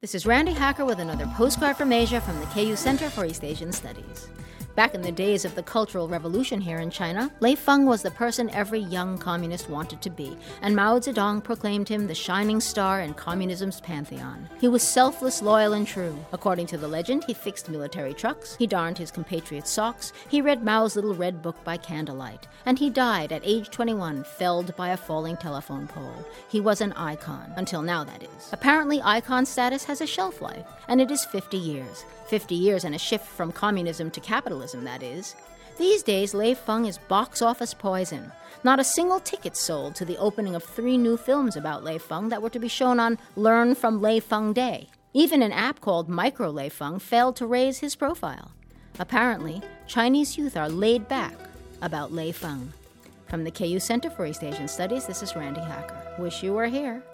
This is Randy Hacker with another postcard from Asia from the KU Center for East Asian Studies. Back in the days of the Cultural Revolution here in China, Lei Feng was the person every young communist wanted to be, and Mao Zedong proclaimed him the shining star in communism's pantheon. He was selfless, loyal, and true. According to the legend, he fixed military trucks, he darned his compatriots' socks, he read Mao's little red book by candlelight, and he died at age 21, felled by a falling telephone pole. He was an icon, until now that is. Apparently, icon status has a shelf life, and it is 50 years. 50 years and a shift from communism to capitalism, that is. These days, Lei Feng is box office poison. Not a single ticket sold to the opening of 3 new films about Lei Feng that were to be shown on Learn from Lei Feng Day. Even an app called Micro Lei Feng failed to raise his profile. Apparently, Chinese youth are laid back about Lei Feng. From the KU Center for East Asian Studies, this is Randy Hacker. Wish you were here.